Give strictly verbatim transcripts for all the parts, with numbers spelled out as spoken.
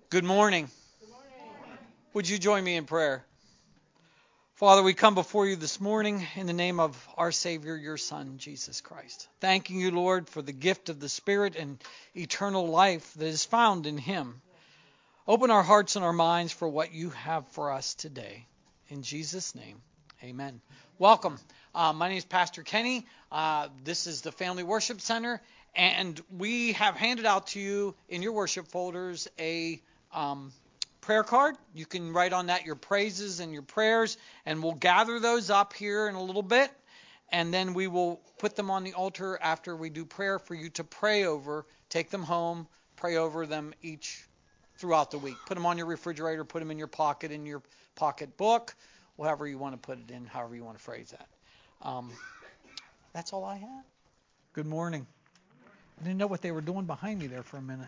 Good morning. Would you join me in prayer? Father, we come before you this morning in the name of our Savior, your Son, Jesus Christ. Thanking you, Lord, for the gift of the Spirit and eternal life that is found in him. Open our hearts and our minds for what you have for us today. In Jesus' name, amen. Welcome. Uh, my name is Pastor Kenny. Uh, this is the Family Worship Center, and we have handed out to you in your worship folders a um, prayer card. You can write on that your praises and your prayers, and we'll gather those up here in a little bit, and then we will put them on the altar after we do prayer for you to pray over. Take them home, pray over them each throughout the week. Put them on your refrigerator, put them in your pocket, in your pocket book, whatever you want to put it in, however you want to phrase that. Um, that's all I have. Good morning. I didn't know what they were doing behind me there for a minute.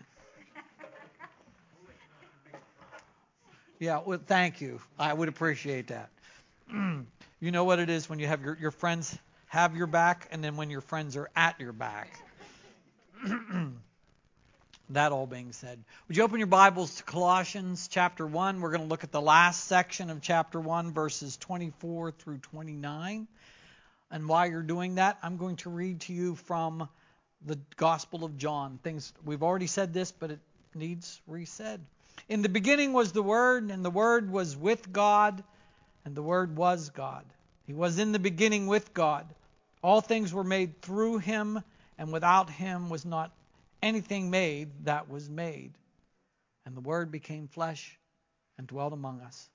Yeah, well, thank you. I would appreciate that. You know what it is when you have your, your friends have your back, and then when your friends are at your back. That all being said, would you open your Bibles to Colossians chapter one? We're going to look at the last section of chapter one, verses twenty-four through twenty-nine. And while you're doing that, I'm going to read to you from the Gospel of John. Things we've already said this, but it needs resaid. In the beginning was the Word, and the Word was with God, and the Word was God. He was in the beginning with God. All things were made through him, and without him was not anything made that was made. And the Word became flesh and dwelt among us.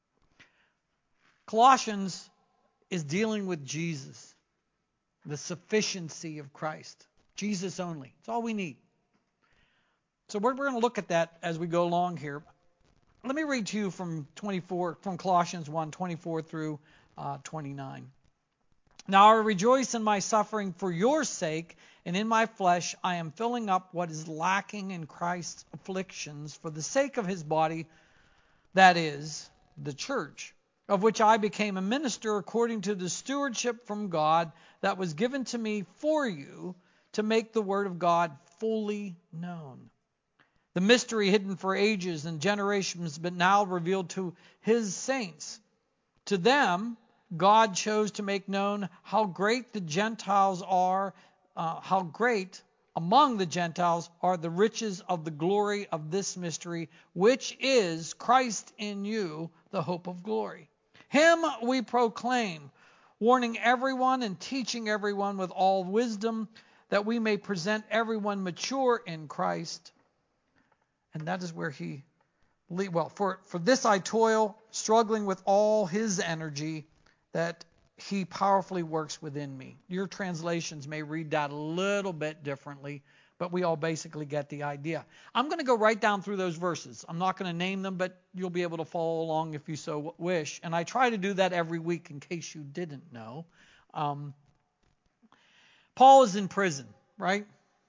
Colossians is dealing with Jesus, the sufficiency of Christ. Jesus only. It's all we need. So we're, we're going to look at that as we go along here. Let me read to you from twenty-four, from Colossians one, twenty-four through uh, twenty-nine. Now I rejoice in my suffering for your sake, and in my flesh I am filling up what is lacking in Christ's afflictions for the sake of his body, that is, the church, of which I became a minister according to the stewardship from God that was given to me for you to make the word of God fully known. The mystery hidden for ages and generations, but now revealed to his saints. To them, God chose to make known how great the Gentiles are, uh, how great among the Gentiles are the riches of the glory of this mystery, which is Christ in you, the hope of glory. Him we proclaim, warning everyone and teaching everyone with all wisdom, that we may present everyone mature in Christ. And that is where he, well, for, for this I toil, struggling with all his energy, that he powerfully works within me. Your translations may read that a little bit differently, but we all basically get the idea. I'm going to go right down through those verses. I'm not going to name them, but you'll be able to follow along if you so wish. And I try to do that every week in case you didn't know. Um, Paul is in prison, right?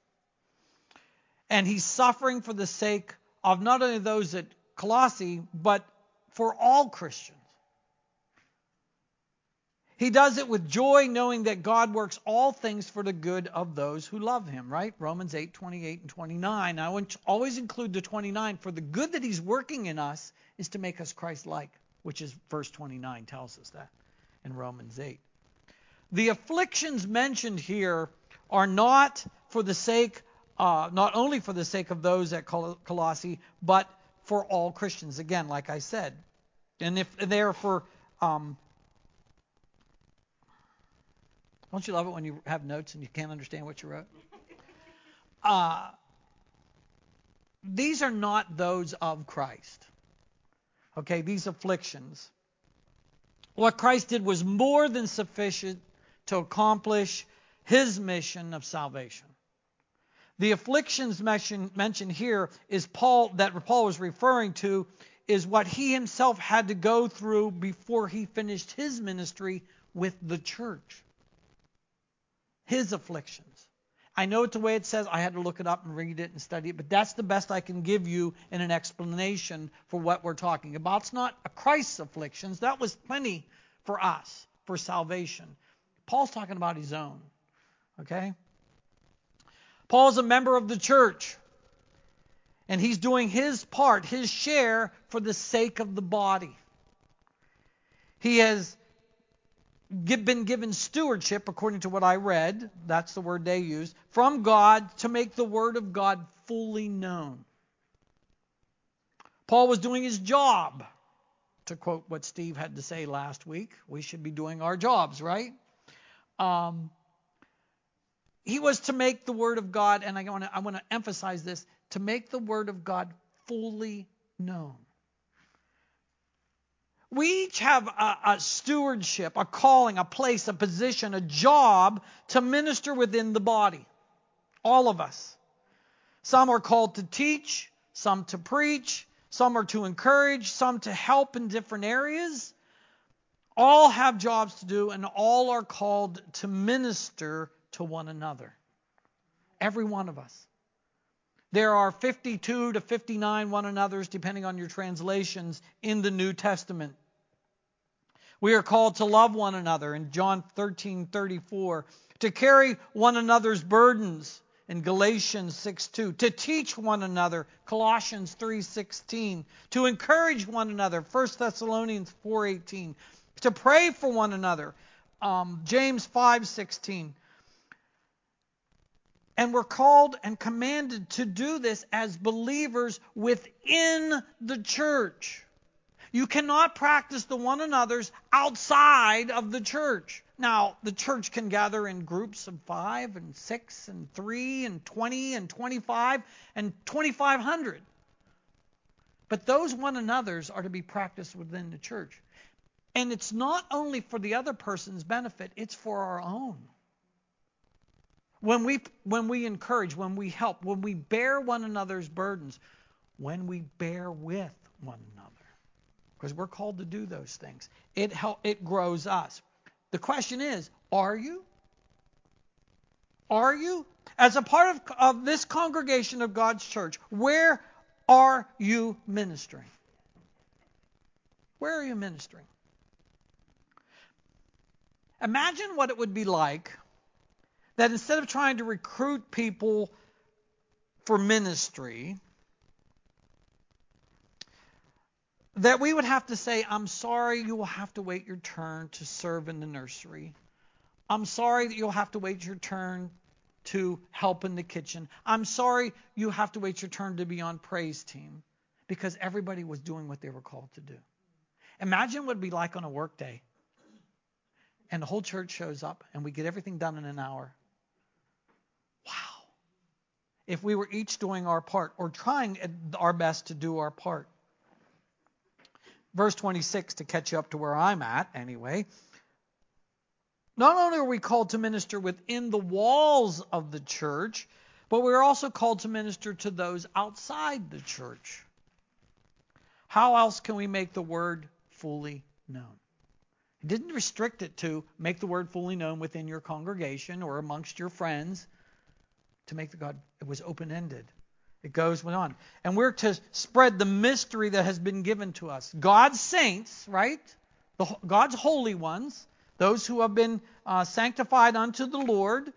And he's suffering for the sake of not only those at Colossae, but for all Christians. He does it with joy, knowing that God works all things for the good of those who love him, right? Romans eight, twenty-eight and twenty-nine. I want to always include the twenty-nine. For the good that he's working in us is to make us Christ-like, which is verse twenty-nine tells us that in Romans eight. The afflictions mentioned here are not for the sake, uh, not only for the sake of those at Colossae, but for all Christians. Again, like I said. And if they're for... Um, Don't you love it when you have notes and you can't understand what you wrote? Uh, these are not those of Christ. Okay, these afflictions. What Christ did was more than sufficient to accomplish his mission of salvation. The afflictions mentioned, mentioned here is Paul, that Paul was referring to, is what he himself had to go through before he finished his ministry with the church. His afflictions. I know it's the way it says. I had to look it up and read it and study it, but that's the best I can give you in an explanation for what we're talking about. It's not a Christ's afflictions. That was plenty for us, for salvation. Paul's talking about his own. Okay? Paul's a member of the church. And he's doing his part, his share, for the sake of the body. He has been given stewardship, according to what I read, that's the word they use, from God to make the Word of God fully known. Paul was doing his job. To quote what Steve had to say last week, we should be doing our jobs, right? Um, he was to make the Word of God, and I want to I want to emphasize this, to make the Word of God fully known. We each have a, a stewardship, a calling, a place, a position, a job to minister within the body. All of us. Some are called to teach, some to preach, some are to encourage, some to help in different areas. All have jobs to do, and all are called to minister to one another. Every one of us. There are fifty-two to fifty-nine one another's, depending on your translations, in the New Testament. We are called to love one another in John thirteen thirty-four, to carry one another's burdens in Galatians six two, to teach one another, Colossians three sixteen, to encourage one another, First Thessalonians four eighteen, to pray for one another, um, James five sixteen. And we're called and commanded to do this as believers within the church. You cannot practice the one another's outside of the church. Now, the church can gather in groups of five and six and three and twenty and twenty-five and twenty-five hundred. But those one another's are to be practiced within the church. And it's not only for the other person's benefit, it's for our own. When we when we encourage, when we help, when we bear one another's burdens, when we bear with one another, because we're called to do those things, it help, it grows us. The question is, are you? Are you? As a part of, of this congregation of God's church, where are you ministering? Where are you ministering? Imagine what it would be like that instead of trying to recruit people for ministry, that we would have to say, I'm sorry, you will have to wait your turn to serve in the nursery. I'm sorry that you'll have to wait your turn to help in the kitchen. I'm sorry you have to wait your turn to be on praise team, because everybody was doing what they were called to do. Imagine what it would be like on a work day, and the whole church shows up, and we get everything done in an hour. Wow. If we were each doing our part, or trying our best to do our part. Verse twenty-six, to catch you up to where I'm at anyway. Not only are we called to minister within the walls of the church, but we're also called to minister to those outside the church. How else can we make the word fully known? He didn't restrict it to make the word fully known within your congregation or amongst your friends. To make the God, it was open-ended. It goes on. And we're to spread the mystery that has been given to us. God's saints, right? The, God's holy ones, those who have been uh, sanctified unto the Lord.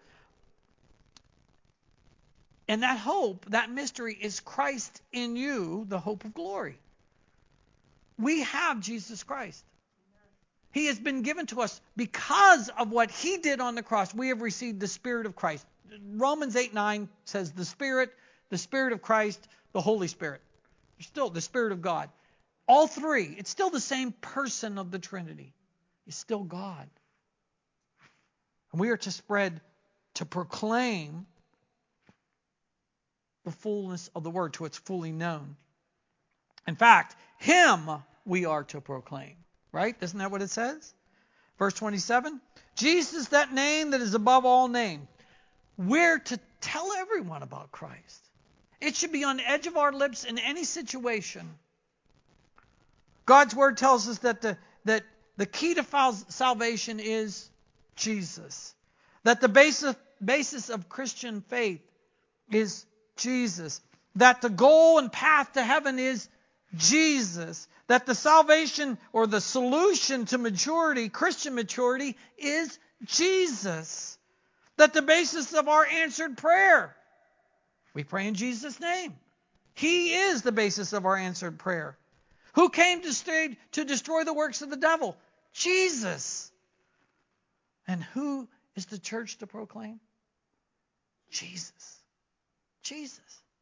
And that hope, that mystery is Christ in you, the hope of glory. We have Jesus Christ. He has been given to us because of what He did on the cross. We have received the Spirit of Christ. Romans eight nine says the Spirit, the Spirit of Christ, the Holy Spirit. Still the Spirit of God. All three. It's still the same person of the Trinity. It's still God. And we are to spread, to proclaim the fullness of the Word till it's fully known. In fact, Him we are to proclaim. Right? Isn't that what it says? Verse twenty-seven. Jesus, that name that is above all names. We're to tell everyone about Christ. It should be on the edge of our lips in any situation. God's Word tells us that the, that the key to salvation is Jesus. That the basis, basis of Christian faith is Jesus. That the goal and path to heaven is Jesus. That the salvation or the solution to maturity, Christian maturity, is Jesus. That the basis of our answered prayer, we pray in Jesus' name. He is the basis of our answered prayer. Who came to stay, to destroy the works of the devil? Jesus. And who is the church to proclaim? Jesus. Jesus.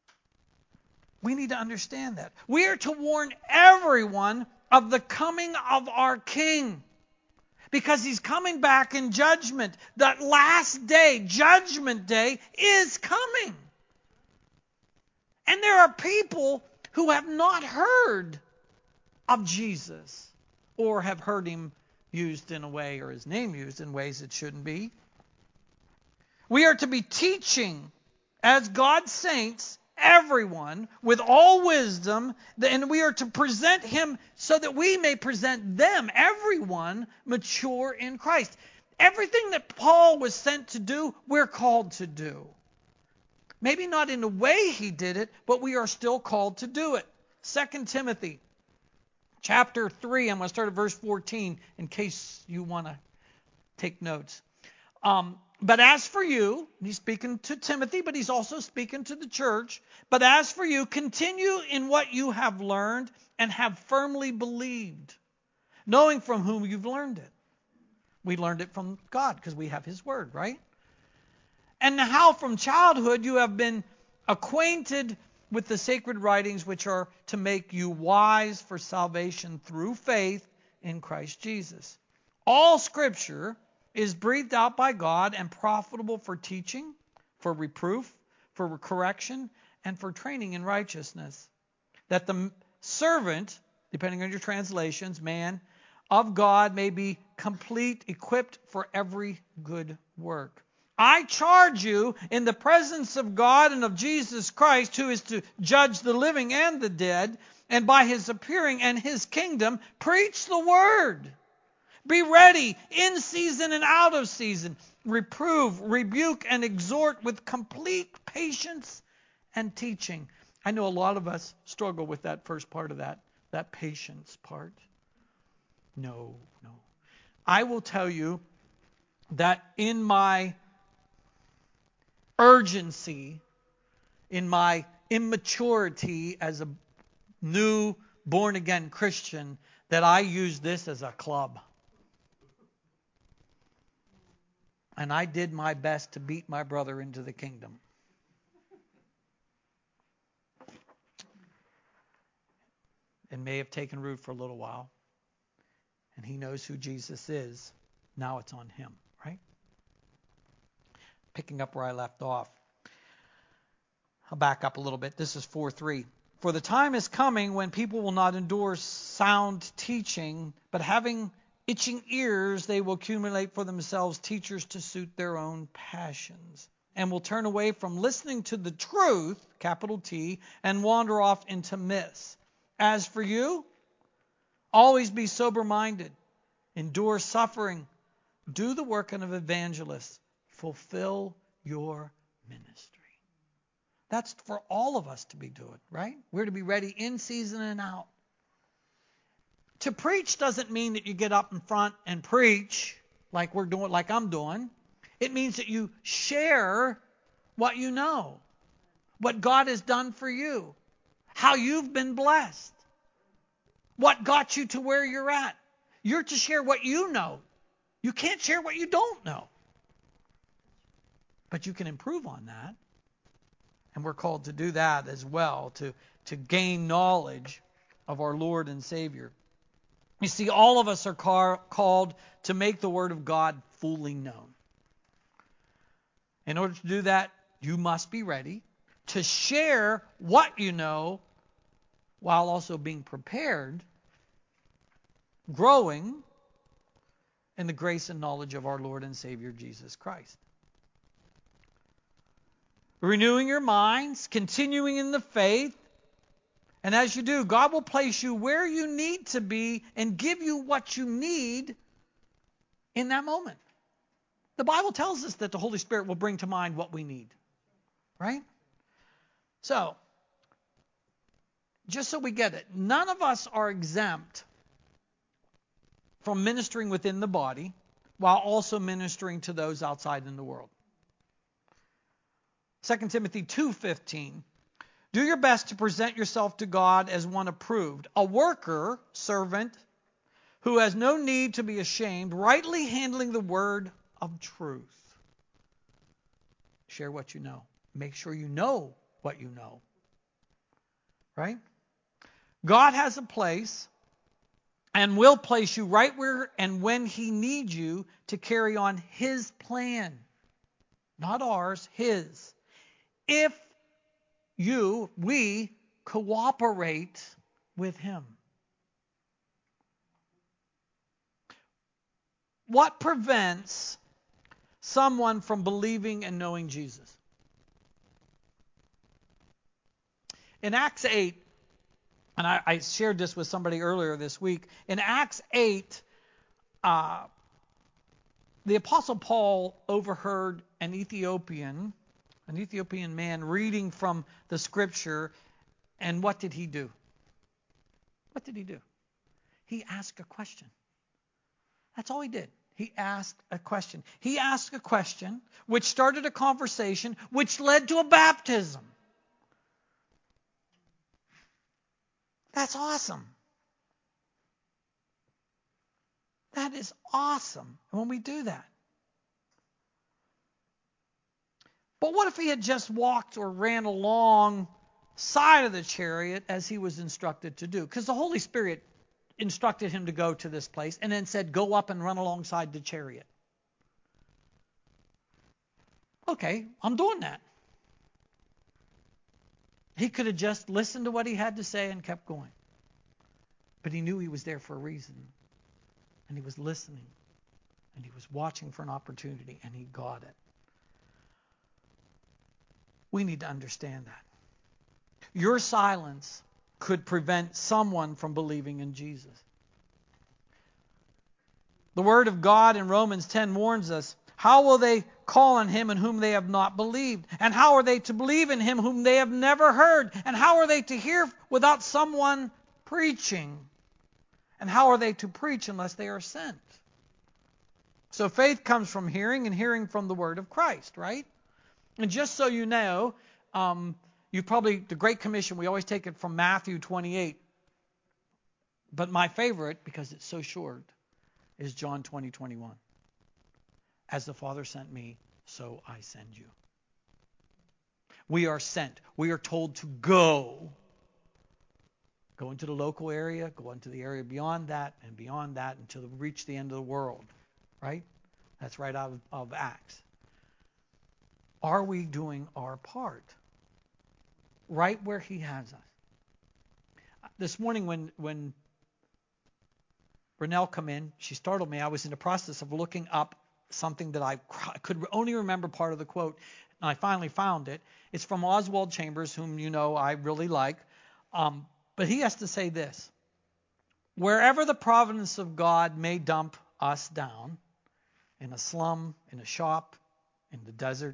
We need to understand that. We are to warn everyone of the coming of our King. Because he's coming back in judgment. That last day, judgment day, is coming. And there are people who have not heard of Jesus or have heard him used in a way, or his name used in ways it shouldn't be. We are to be teaching as God's saints, everyone, with all wisdom, and we are to present him so that we may present them, everyone, mature in Christ. Everything that Paul was sent to do, we're called to do. Maybe not in the way he did it, but we are still called to do it. Second Timothy chapter three, I'm going to start at verse fourteen in case you want to take notes. Um, but as for you, he's speaking to Timothy, but he's also speaking to the church. But as for you, continue in what you have learned and have firmly believed, knowing from whom you've learned it. We learned it from God because we have his word, right? And how from childhood you have been acquainted with the sacred writings, which are to make you wise for salvation through faith in Christ Jesus. All Scripture is breathed out by God and profitable for teaching, for reproof, for correction, and for training in righteousness, that the servant, depending on your translations, man, of God may be complete, equipped for every good work. I charge you in the presence of God and of Jesus Christ, who is to judge the living and the dead, and by his appearing and his kingdom, preach the word. Be ready in season and out of season. Reprove, rebuke, and exhort with complete patience and teaching. I know a lot of us struggle with that first part of that, that patience part. No, no. I will tell you that in my urgency, in my immaturity as a new born-again Christian, that I use this as a club. And I did my best to beat my brother into the kingdom. It may have taken root for a little while. And he knows who Jesus is. Now it's on him, right? Picking up where I left off. I'll back up a little bit. This is four three. For the time is coming when people will not endure sound teaching, but having itching ears, they will accumulate for themselves teachers to suit their own passions, and will turn away from listening to the truth, capital T, and wander off into myths. As for you, always be sober-minded, endure suffering, do the work of an evangelist, fulfill your ministry. That's for all of us to be doing, right? We're to be ready in season and out. To preach doesn't mean that you get up in front and preach like we're doing, like I'm doing. It means that you share what you know, what God has done for you, how you've been blessed, what got you to where you're at. You're to share what you know. You can't share what you don't know. But you can improve on that. And we're called to do that as well, to, to gain knowledge of our Lord and Savior. You see, all of us are car- called to make the Word of God fully known. In order to do that, you must be ready to share what you know while also being prepared, growing in the grace and knowledge of our Lord and Savior Jesus Christ. Renewing your minds, continuing in the faith. And as you do, God will place you where you need to be and give you what you need in that moment. The Bible tells us that the Holy Spirit will bring to mind what we need. Right? So, just so we get it, none of us are exempt from ministering within the body while also ministering to those outside in the world. Second Timothy two fifteen. Do your best to present yourself to God as one approved, a worker, servant, who has no need to be ashamed, rightly handling the word of truth. Share what you know. Make sure you know what you know. Right? God has a place and will place you right where and when He needs you to carry on His plan. Not ours, His. If you, we, cooperate with Him. What prevents someone from believing and knowing Jesus? In Acts eight, and I, I shared this with somebody earlier this week, in Acts eight, uh, the Apostle Paul overheard an Ethiopian, an Ethiopian man reading from the Scripture, and what did he do? What did he do? He asked a question. That's all he did. He asked a question. He asked a question which started a conversation which led to a baptism. That's awesome. That is awesome when we do that. But what if he had just walked or ran along side of the chariot as he was instructed to do? Because the Holy Spirit instructed him to go to this place and then said, go up and run alongside the chariot. Okay, I'm doing that. He could have just listened to what he had to say and kept going. But he knew he was there for a reason. And he was listening. And he was watching for an opportunity, and he got it. We need to understand that. Your silence could prevent someone from believing in Jesus. The Word of God in Romans ten warns us, how will they call on Him in whom they have not believed? And how are they to believe in Him whom they have never heard? And how are they to hear without someone preaching? And how are they to preach unless they are sent? So faith comes from hearing, and hearing from the Word of Christ, right? And just so you know, um, you probably, the Great Commission, we always take it from Matthew twenty-eight. But my favorite, because it's so short, is John twenty, twenty-one. As the Father sent me, so I send you. We are sent. We are told to go. Go into the local area, go into the area beyond that, and beyond that until we reach the end of the world. Right? That's right out of, of Acts. Are we doing our part? Right where He has us. This morning when when Brunel come in, she startled me. I was in the process of looking up something that I could only remember part of the quote, and I finally found it. It's from Oswald Chambers, whom you know I really like. Um, but he has to say this: wherever the providence of God may dump us down, in a slum, in a shop, in the desert,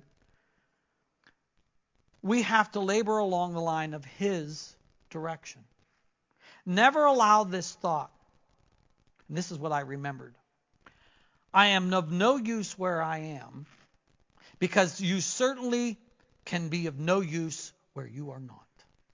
we have to labor along the line of His direction. Never allow this thought, and this is what I remembered: I am of no use where I am, because you certainly can be of no use where you are not.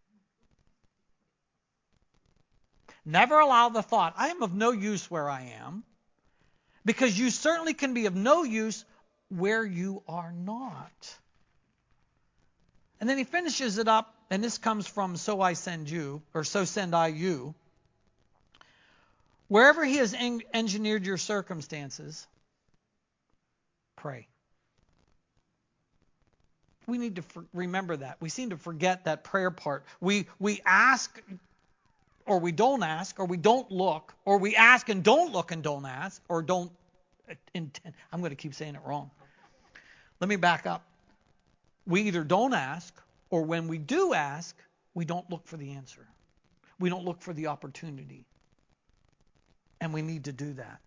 Never allow the thought, I am of no use where I am, because you certainly can be of no use where you are not. And then he finishes it up, and this comes from So I Send You, or So Send I You. Wherever He has en- engineered your circumstances, pray. We need to for- remember that. We seem to forget that prayer part. We we ask, or we don't ask, or we don't look, or we ask and don't look and don't ask, or don't intend. I'm going to keep saying it wrong. Let me back up. We either don't ask, or when we do ask, we don't look for the answer. We don't look for the opportunity. And we need to do that.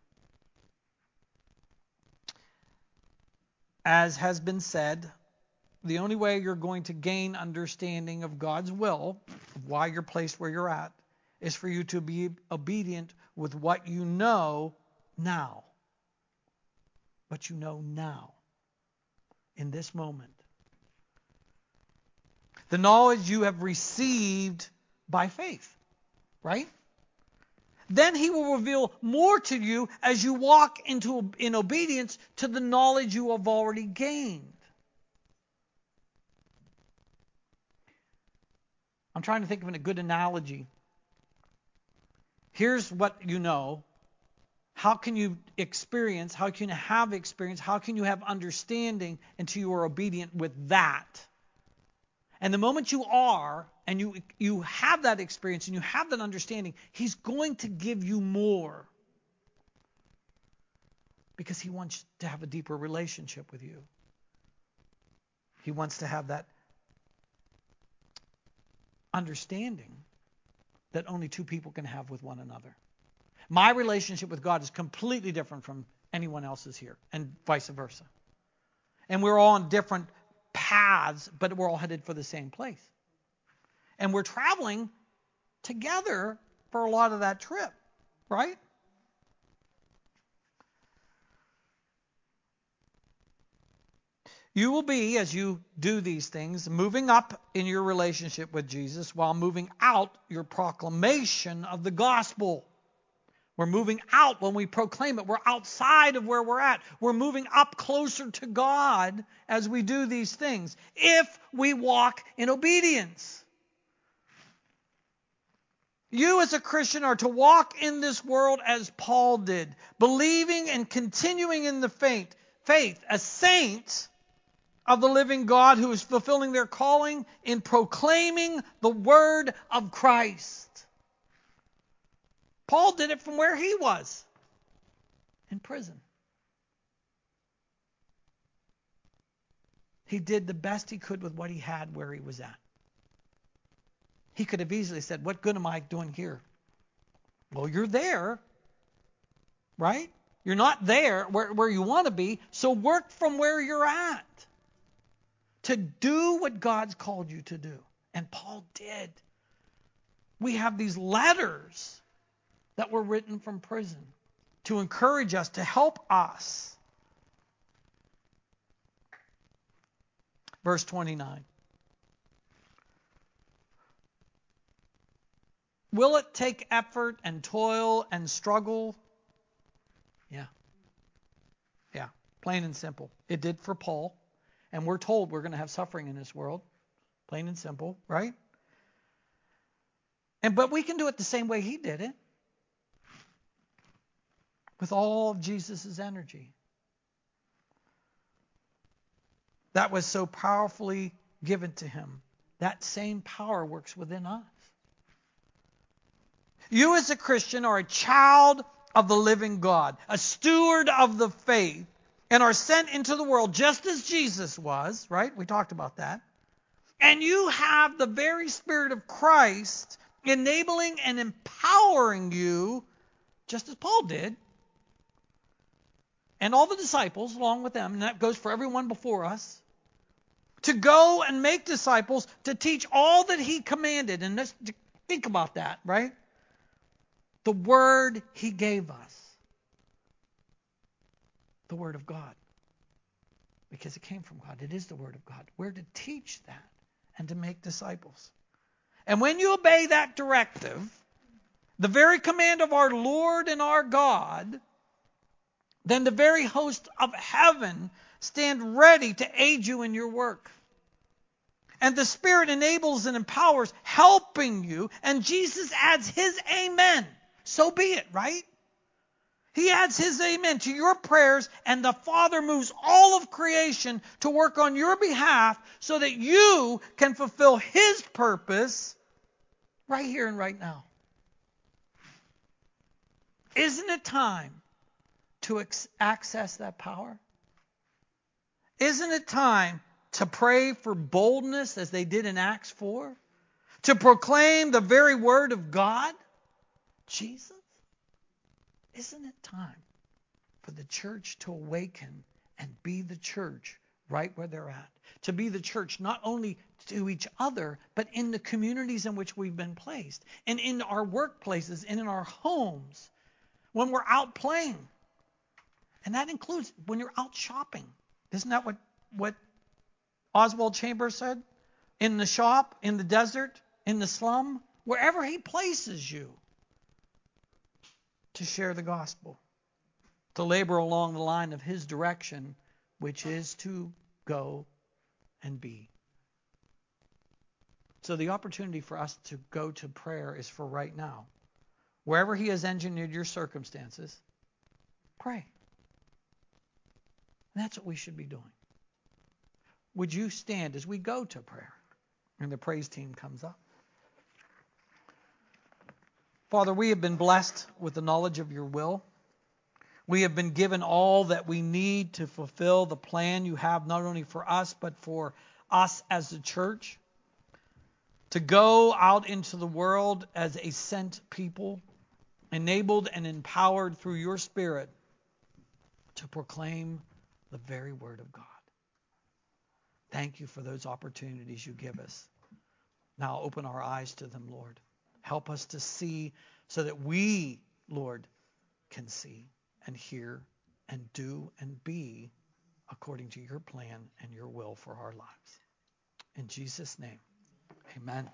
As has been said, the only way you're going to gain understanding of God's will, of why you're placed where you're at, is for you to be obedient with what you know now. What you know now, in this moment. The knowledge you have received by faith. Right? Then he will reveal more to you as you walk into in obedience to the knowledge you have already gained. I'm trying to think of a good analogy. Here's what you know. How can you experience, how can you have experience, how can you have understanding until you are obedient with that? And the moment you are, and you you have that experience and you have that understanding, he's going to give you more. Because he wants to have a deeper relationship with you. He wants to have that understanding that only two people can have with one another. My relationship with God is completely different from anyone else's here, and vice versa. And we're all on different paths, but we're all headed for the same place. And we're traveling together for a lot of that trip, right? You will be, as you do these things, moving up in your relationship with Jesus while moving out your proclamation of the gospel. We're moving out when we proclaim it. We're outside of where we're at. We're moving up closer to God as we do these things, if we walk in obedience. You as a Christian are to walk in this world as Paul did, believing and continuing in the faith, faith, a saint of the living God who is fulfilling their calling in proclaiming the word of Christ. Paul did it from where he was, in prison. He did the best he could with what he had where he was at. He could have easily said, what good am I doing here? Well, you're there, right? You're not there where, where you want to be, so work from where you're at to do what God's called you to do. And Paul did. We have these letters that were written from prison to encourage us, to help us. Verse twenty-nine. Will it take effort and toil and struggle? Yeah. Yeah. Plain and simple. It did for Paul. And we're told we're going to have suffering in this world. Plain and simple, right? And but we can do it the same way he did it. With all of Jesus' energy. That was so powerfully given to him. That same power works within us. You as a Christian are a child of the living God, a steward of the faith, and are sent into the world just as Jesus was, right? We talked about that. And you have the very Spirit of Christ enabling and empowering you, just as Paul did, and all the disciples along with them, and that goes for everyone before us, to go and make disciples, to teach all that he commanded. And let's think about that, right? The word he gave us. The word of God. Because it came from God. It is the word of God. We're to teach that and to make disciples. And when you obey that directive, the very command of our Lord and our God, then the very host of heaven stand ready to aid you in your work. And the Spirit enables and empowers, helping you, and Jesus adds his amen. So be it, right? He adds his amen to your prayers, and the Father moves all of creation to work on your behalf so that you can fulfill his purpose right here and right now. Isn't it time to ex- access that power? Isn't it time to pray for boldness as they did in Acts four? To proclaim the very word of God? Jesus? Isn't it time for the church to awaken and be the church right where they're at? To be the church not only to each other, but in the communities in which we've been placed, and in our workplaces, and in our homes, when we're out playing. And that includes when you're out shopping. Isn't that what, what Oswald Chambers said? in the shop, in the desert, in the slum, wherever He places you, to share the gospel, to labor along the line of His direction, which is to go and be. So the opportunity for us to go to prayer is for right now. Wherever He has engineered your circumstances, pray. And that's what we should be doing. Would you stand as we go to prayer? And the praise team comes up. Father, we have been blessed with the knowledge of your will. We have been given all that we need to fulfill the plan you have not only for us, but for us as a church. To go out into the world as a sent people, enabled and empowered through your Spirit to proclaim the very word of God. Thank you for those opportunities you give us. Now open our eyes to them, Lord. Help us to see so that we, Lord, can see and hear and do and be according to your plan and your will for our lives. In Jesus' name, amen.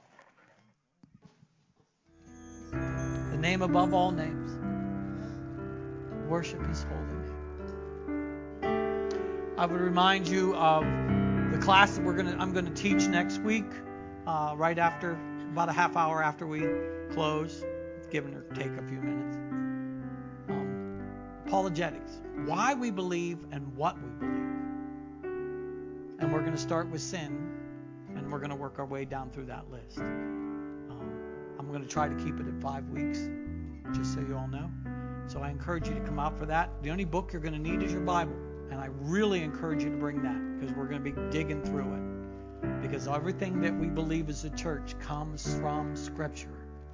The name above all names. Worship His holy name. I would remind you of the class that we're gonna I'm going to teach next week, uh, right after, about a half hour after we close, give or take a few minutes. Um, apologetics, why we believe and what we believe. And we're going to start with sin, and we're going to work our way down through that list. Um, I'm going to try to keep it at five weeks, just so you all know. So I encourage you to come out for that. The only book you're going to need is your Bible. And I really encourage you to bring that, because we're going to be digging through it. Because everything that we believe as a church comes from Scripture.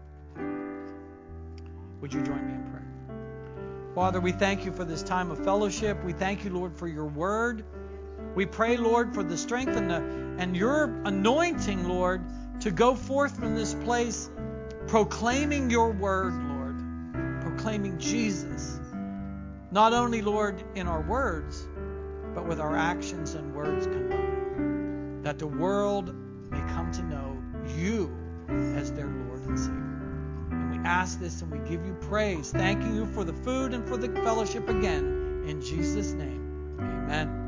Would you join me in prayer? Father, we thank you for this time of fellowship. We thank you, Lord, for your word. We pray, Lord, for the strength and, the, and your anointing, Lord, to go forth from this place proclaiming your word, Lord. Proclaiming Jesus. Not only, Lord, in our words, but with our actions and words combined. That the world may come to know you as their Lord and Savior. And we ask this and we give you praise, thanking you for the food and for the fellowship again. In Jesus' name, amen.